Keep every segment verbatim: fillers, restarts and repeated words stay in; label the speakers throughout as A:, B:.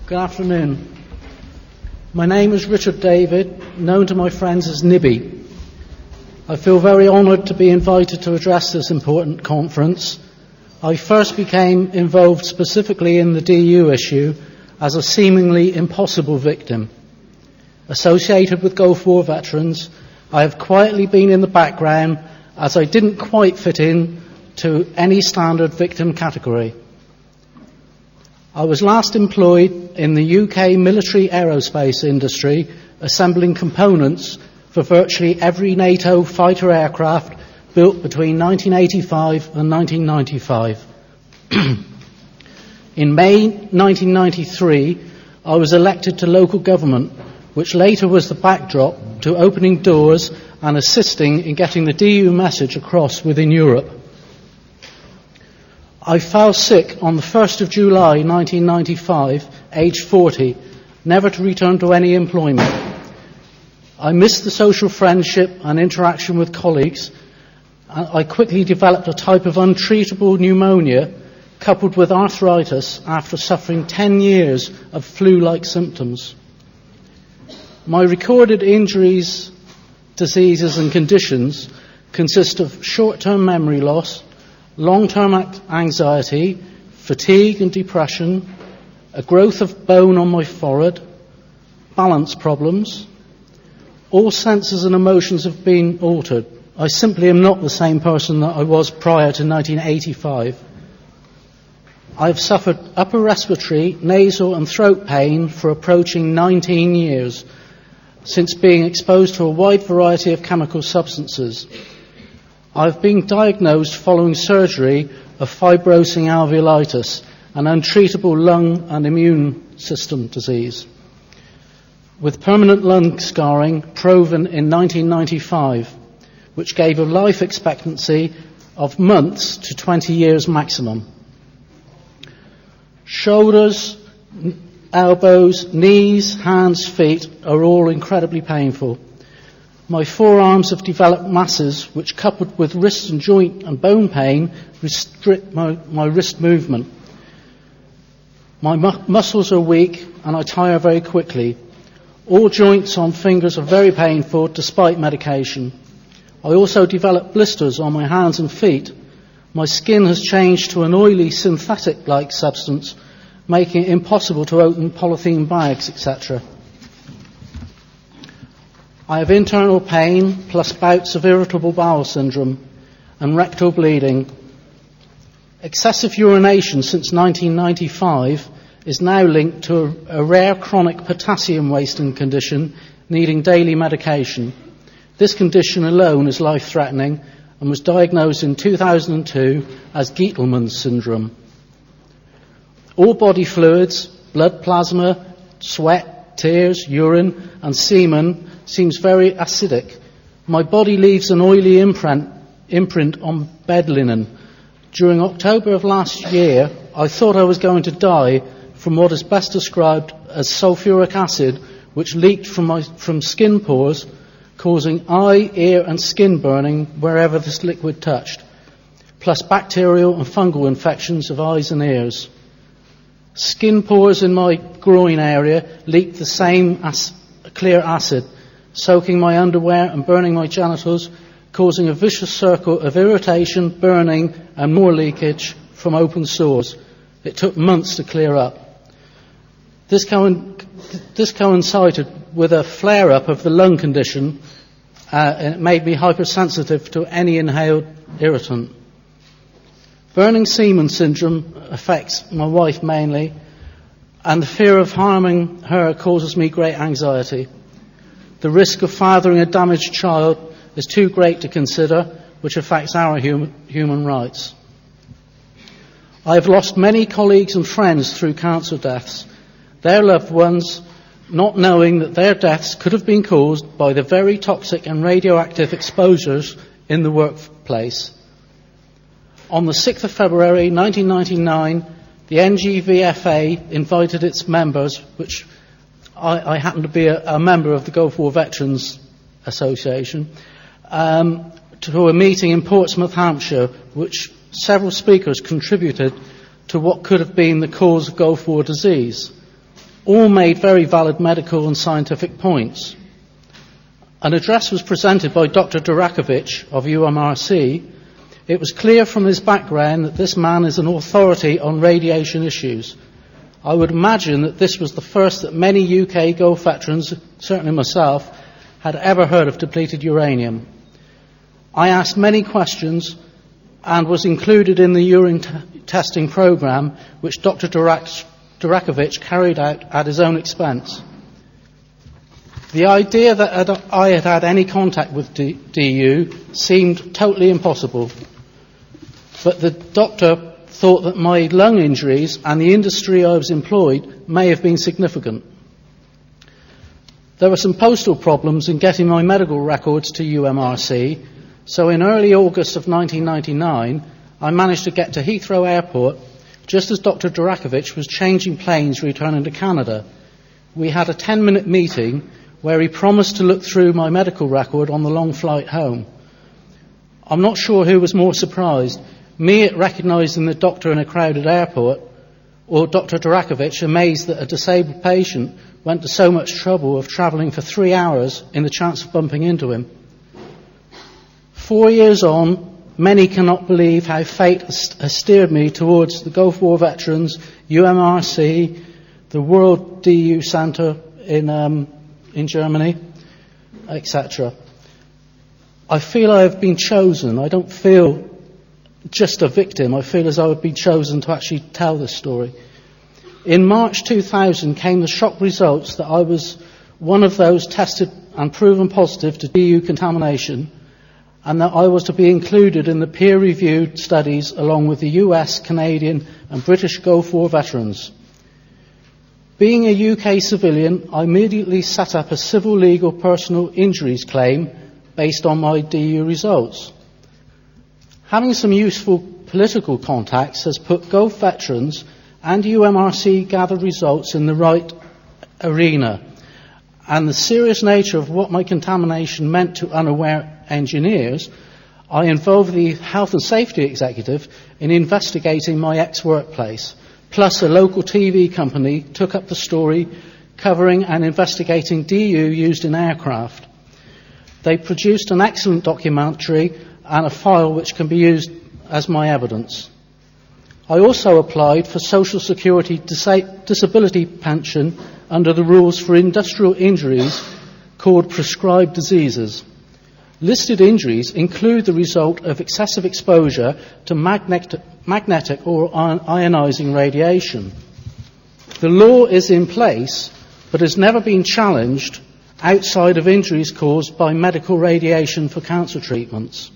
A: Good afternoon. My name is Richard David, known to my friends as Nibby. I feel very honoured to be invited to address this important conference. I first became involved specifically in the D U issue as a seemingly impossible victim. Associated with Gulf War veterans, I have quietly been in the background as I didn't quite fit in to any standard victim category. I was last employed in the U K military aerospace industry, assembling components for virtually every NATO fighter aircraft built between nineteen eighty-five and nineteen ninety-five. In May nineteen ninety-three, I was elected to local government, which later was the backdrop to opening doors and assisting in getting the D U message across within Europe. I fell sick on the first of July nineteen ninety-five, aged forty, never to return to any employment. I missed the social friendship and interaction with colleagues. I quickly developed a type of untreatable pneumonia coupled with arthritis after suffering ten years of flu-like symptoms. My recorded injuries, diseases and conditions consist of short-term memory loss, long-term anxiety, fatigue and depression, a growth of bone on my forehead, balance problems. All senses and emotions have been altered. I simply am not the same person that I was prior to nineteen eighty-five. I have suffered upper respiratory, nasal and throat pain for approaching nineteen years, since being exposed to a wide variety of chemical substances. I've been diagnosed following surgery of fibrosing alveolitis, an untreatable lung and immune system disease, with permanent lung scarring proven in nineteen ninety-five, which gave a life expectancy of months to twenty years maximum. Shoulders, elbows, knees, hands, feet are all incredibly painful. My forearms have developed masses which, coupled with wrist and joint and bone pain, restrict my, my wrist movement. My mu- muscles are weak and I tire very quickly. All joints on fingers are very painful despite medication. I also develop blisters on my hands and feet. My skin has changed to an oily synthetic-like substance, making it impossible to open polythene bags, et cetera. I have internal pain plus bouts of irritable bowel syndrome and rectal bleeding. Excessive urination since nineteen ninety-five is now linked to a, a rare chronic potassium wasting condition needing daily medication. This condition alone is life-threatening and was diagnosed in two thousand two as Gietelman's syndrome. All body fluids, blood plasma, sweat, tears, urine and semen seems very acidic. My body leaves an oily imprint, imprint on bed linen. During October of last year, I thought I was going to die from what is best described as sulfuric acid, which leaked from my from skin pores, causing eye, ear and skin burning wherever this liquid touched, plus bacterial and fungal infections of eyes and ears. Skin pores in my groin area leaked the same as clear acid, soaking my underwear and burning my genitals, causing a vicious circle of irritation, burning and more leakage from open sores. It took months to clear up. This, co- this coincided with a flare-up of the lung condition, uh, and it made me hypersensitive to any inhaled irritant. Burning semen syndrome affects my wife mainly, and the fear of harming her causes me great anxiety. The risk of fathering a damaged child is too great to consider, which affects our human, human rights. I have lost many colleagues and friends through cancer deaths, their loved ones not knowing that their deaths could have been caused by the very toxic and radioactive exposures in the workplace. On the sixth of February nineteen ninety-nine, the N G V F A invited its members, which I, I happen to be a, a member of the Gulf War Veterans Association, um, to a meeting in Portsmouth, Hampshire, which several speakers contributed to what could have been the cause of Gulf War disease. all made very valid medical and scientific points. An address was presented by Doctor Durakovic of U M R C. It was clear from his background that this man is an authority on radiation issues. I would imagine that this was the first that many U K Gulf veterans, certainly myself, had ever heard of depleted uranium. I asked many questions and was included in the urine t- testing program which Doctor Durak- Durakovic carried out at his own expense. The idea that I had had any contact with D- DU seemed totally impossible, but the doctor thought that my lung injuries and the industry I was employed may have been significant. There were some postal problems in getting my medical records to U M R C, so in early August of nineteen ninety-nine, I managed to get to Heathrow Airport just as Doctor Durakovic was changing planes returning to Canada. We had a ten-minute meeting where he promised to look through my medical record on the long flight home. I'm not sure who was more surprised, me at recognising the doctor in a crowded airport, or Doctor Durakovic amazed that a disabled patient went to so much trouble of travelling for three hours in the chance of bumping into him. Four years on, many cannot believe how fate has steered me towards the Gulf War veterans, U M R C, the World D U Centre in um, in Germany, et cetera. I feel I have been chosen. I don't feel just a victim. I feel as though I've been chosen to actually tell this story. In March two thousand came the shock results that I was one of those tested and proven positive to D U contamination, and that I was to be included in the peer-reviewed studies along with the U S, Canadian and British Gulf War veterans. Being a U K civilian, I immediately set up a civil legal personal injuries claim based on my D U results. Having some useful political contacts has put Gulf veterans and U M R C gathered results in the right arena, and the serious nature of what my contamination meant to unaware engineers, I involved the Health and Safety Executive in investigating my ex-workplace. Plus, a local T V company took up the story covering and investigating D U used in aircraft. They produced an excellent documentary and a file which can be used as my evidence. I also applied for Social Security disa- disability pension under the rules for industrial injuries called prescribed diseases. Listed injuries include the result of excessive exposure to magnetic, magnetic or ionizing radiation. The law is in place, but has never been challenged outside of injuries caused by medical radiation for cancer treatments.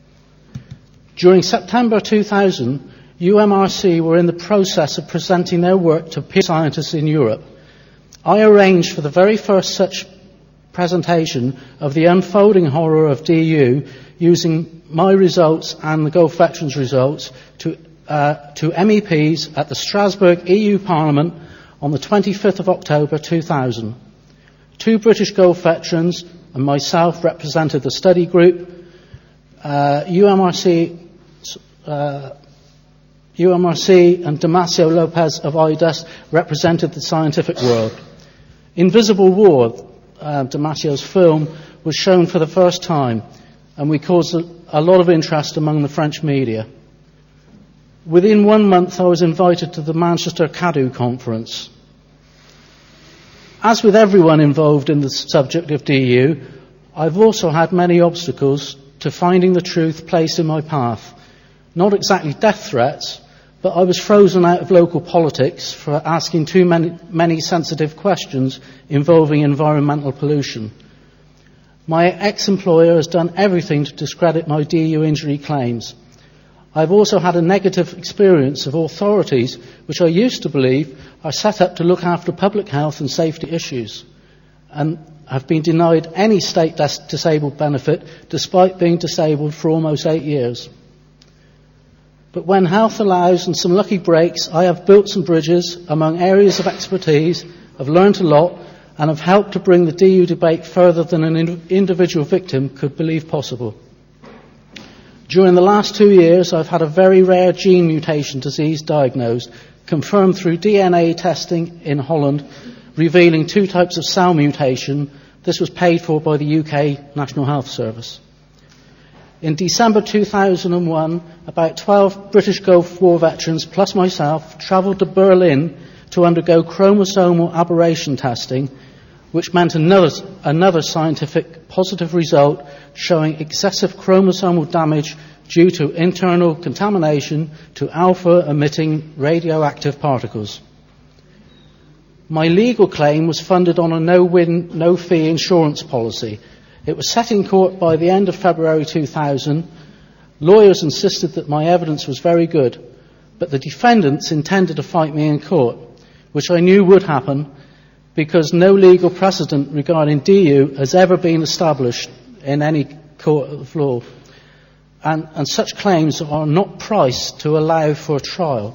A: During September two thousand, U M R C were in the process of presenting their work to peer scientists in Europe. I arranged for the very first such presentation of the unfolding horror of D U using my results and the Gulf Veterans results to, uh, to M E Ps at the Strasbourg E U Parliament on the twenty-fifth of October two thousand. Two British Gulf veterans and myself represented the study group. Uh, U M R C uh, U M R C and Damasio Lopez of I D A S represented the scientific world. Invisible War, uh, Damasio's film, was shown for the first time, and we caused a, a lot of interest among the French media. Within one month, I was invited to the Manchester CADU conference. As with everyone involved in the subject of D U, I've also had many obstacles to finding the truth placed in my path. Not exactly death threats, but I was frozen out of local politics for asking too many, many sensitive questions involving environmental pollution. My ex-employer has done everything to discredit my D U injury claims. I've also had a negative experience of authorities which I used to believe are set up to look after public health and safety issues, and have been denied any state dis- disabled benefit despite being disabled for almost eight years. But when health allows and some lucky breaks, I have built some bridges among areas of expertise, I've learned a lot, and have helped to bring the D U debate further than an in- individual victim could believe possible. During the last two years, I've had a very rare gene mutation disease diagnosed, confirmed through D N A testing in Holland, revealing two types of cell mutation. This was paid for by the U K National Health Service. In December two thousand one, about twelve British Gulf War veterans, plus myself, travelled to Berlin to undergo chromosomal aberration testing, which meant another, another scientific positive result showing excessive chromosomal damage due to internal contamination to alpha-emitting radioactive particles. My legal claim was funded on a no-win, no-fee insurance policy. It was set in court by the end of February two thousand. Lawyers insisted that my evidence was very good, but the defendants intended to fight me in court, which I knew would happen because no legal precedent regarding D U has ever been established in any court of law. And, and such claims are not priced to allow for a trial.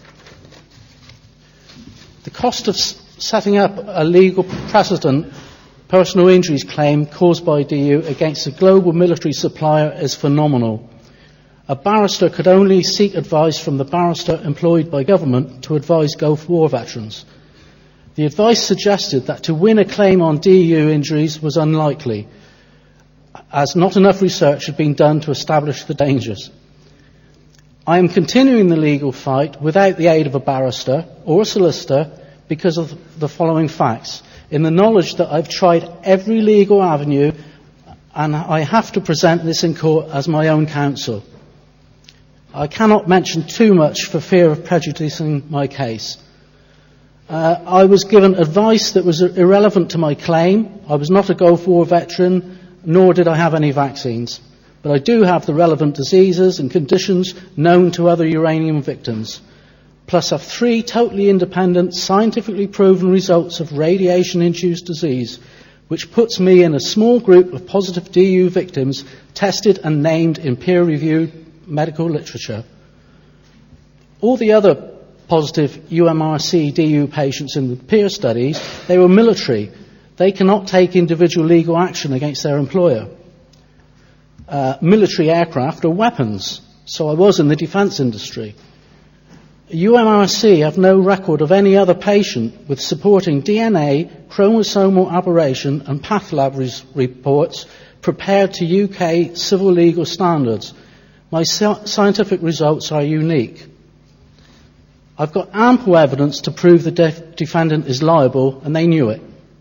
A: The cost of s- setting up a legal precedent personal injuries claim caused by D U against a global military supplier is phenomenal. A barrister could only seek advice from the barrister employed by government to advise Gulf War veterans. The advice suggested that to win a claim on D U injuries was unlikely, as not enough research had been done to establish the dangers. I am continuing the legal fight without the aid of a barrister or a solicitor because of the following facts, in the knowledge that I've tried every legal avenue and I have to present this in court as my own counsel. I cannot mention too much for fear of prejudicing my case. Uh, I was given advice that was irrelevant to my claim. I was not a Gulf War veteran, nor did I have any vaccines. But I do have the relevant diseases and conditions known to other uranium victims, plus have three totally independent, scientifically proven results of radiation-induced disease, which puts me in a small group of positive D U victims tested and named in peer-reviewed medical literature. All the other positive U M R C D U patients in the peer studies, they were military. They cannot take individual legal action against their employer. Uh, military aircraft are weapons, so I was in the defence industry. U M R C have no record of any other patient with supporting D N A, chromosomal aberration and path lab res- reports prepared to U K civil legal standards. My sci- scientific results are unique. I've got ample evidence to prove the def- defendant is liable, and they knew it.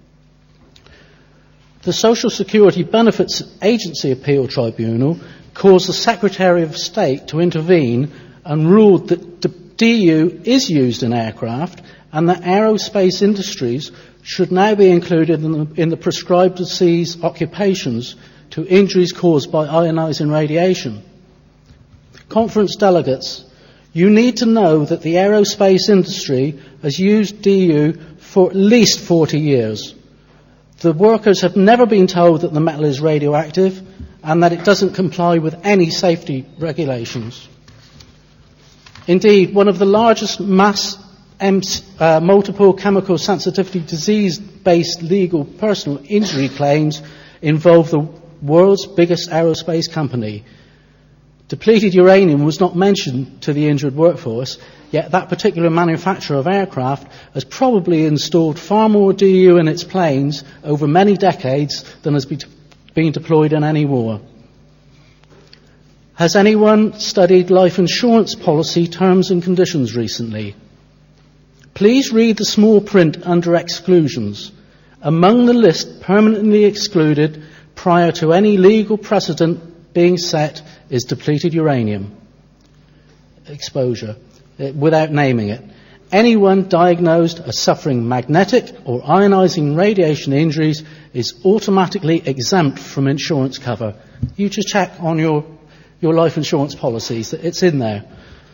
A: The Social Security Benefits Agency Appeal Tribunal caused the Secretary of State to intervene and ruled that the D U is used in aircraft and that aerospace industries should now be included in the, in the prescribed disease occupations to injuries caused by ionising radiation. Conference delegates, you need to know that the aerospace industry has used D U for at least forty years. The workers have never been told that the metal is radioactive and that it doesn't comply with any safety regulations. Indeed, one of the largest mass M- uh, multiple chemical sensitivity disease-based legal personal injury claims involve the world's biggest aerospace company. Depleted uranium was not mentioned to the injured workforce, yet that particular manufacturer of aircraft has probably installed far more D U in its planes over many decades than has been deployed in any war. Has anyone studied life insurance policy terms and conditions recently? Please read the small print under exclusions. Among the list permanently excluded prior to any legal precedent being set is depleted uranium exposure, without naming it. Anyone diagnosed as suffering magnetic or ionising radiation injuries is automatically exempt from insurance cover. You just check on your, your life insurance policies that it's in there.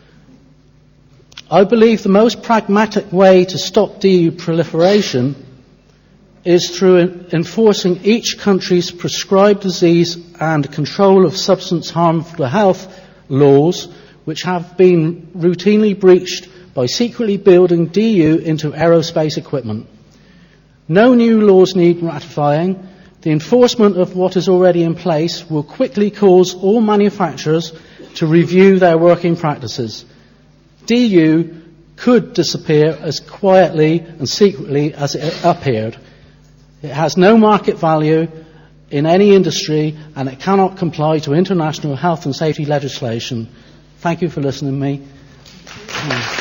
A: I believe the most pragmatic way to stop D U proliferation is through enforcing each country's prescribed disease and control of substance harm to health laws, which have been routinely breached by secretly building D U into aerospace equipment. No new laws need ratifying. The enforcement of what is already in place will quickly cause all manufacturers to review their working practices. D U could disappear as quietly and secretly as it appeared. It has no market value in any industry, and it cannot comply to international health and safety legislation. Thank you for listening to me.